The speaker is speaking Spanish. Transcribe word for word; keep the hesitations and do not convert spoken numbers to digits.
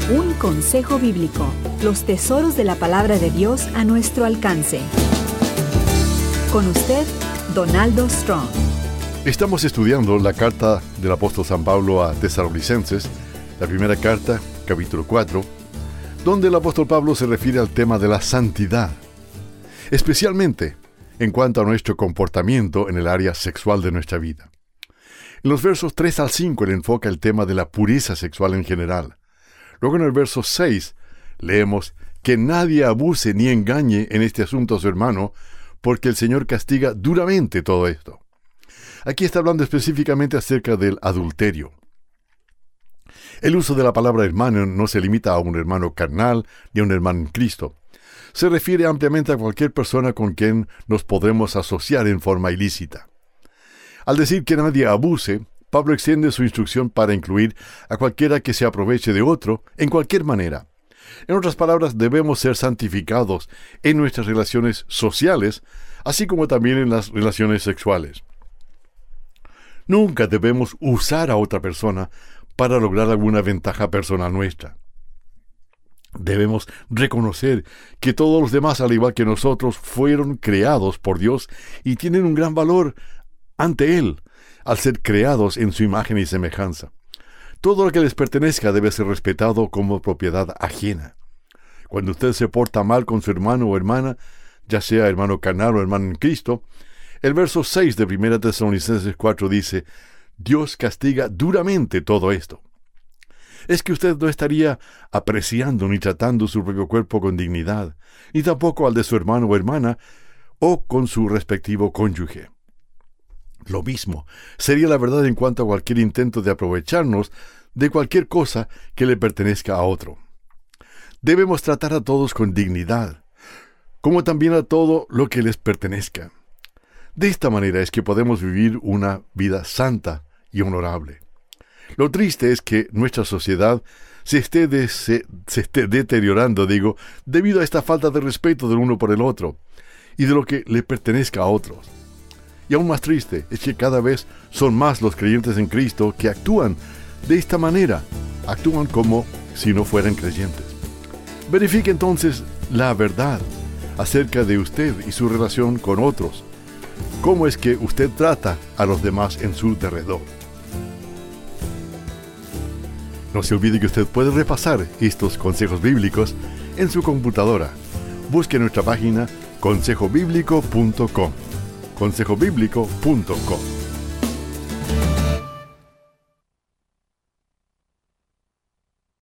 Un consejo bíblico. Los tesoros de la palabra de Dios a nuestro alcance. Con usted, Donaldo Strong. Estamos estudiando la carta del apóstol San Pablo a Tesalonicenses, la primera carta, capítulo cuatro, donde el apóstol Pablo se refiere al tema de la santidad, especialmente en cuanto a nuestro comportamiento en el área sexual de nuestra vida. En los versos tres al cinco él enfoca el tema de la pureza sexual en general. Luego en el verso seis leemos que nadie abuse ni engañe en este asunto a su hermano, porque el Señor castiga duramente todo esto. Aquí está hablando específicamente acerca del adulterio. El uso de la palabra hermano no se limita a un hermano carnal ni a un hermano en Cristo. Se refiere ampliamente a cualquier persona con quien nos podremos asociar en forma ilícita. Al decir que nadie abuse, Pablo extiende su instrucción para incluir a cualquiera que se aproveche de otro en cualquier manera. En otras palabras, debemos ser santificados en nuestras relaciones sociales, así como también en las relaciones sexuales. Nunca debemos usar a otra persona para lograr alguna ventaja personal nuestra. Debemos reconocer que todos los demás, al igual que nosotros, fueron creados por Dios y tienen un gran valor ante Él, al ser creados en su imagen y semejanza. Todo lo que les pertenezca debe ser respetado como propiedad ajena. Cuando usted se porta mal con su hermano o hermana, ya sea hermano carnal o hermano en Cristo, el verso seis de primera Tesalonicenses cuatro dice: Dios castiga duramente todo esto. Es que usted no estaría apreciando ni tratando su propio cuerpo con dignidad, ni tampoco al de su hermano o hermana, o con su respectivo cónyuge. Lo mismo sería la verdad en cuanto a cualquier intento de aprovecharnos de cualquier cosa que le pertenezca a otro. Debemos tratar a todos con dignidad, como también a todo lo que les pertenezca. De esta manera es que podemos vivir una vida santa y honorable. Lo triste es que nuestra sociedad se esté, de, se, se esté deteriorando, digo, debido a esta falta de respeto del uno por el otro y de lo que le pertenezca a otros. Y aún más triste es que cada vez son más los creyentes en Cristo que actúan de esta manera, actúan como si no fueran creyentes. Verifique entonces la verdad acerca de usted y su relación con otros. ¿Cómo es que usted trata a los demás en su derredor? No se olvide que usted puede repasar estos consejos bíblicos en su computadora. Busque nuestra página consejo bíblico punto com. consejo bíblico punto com.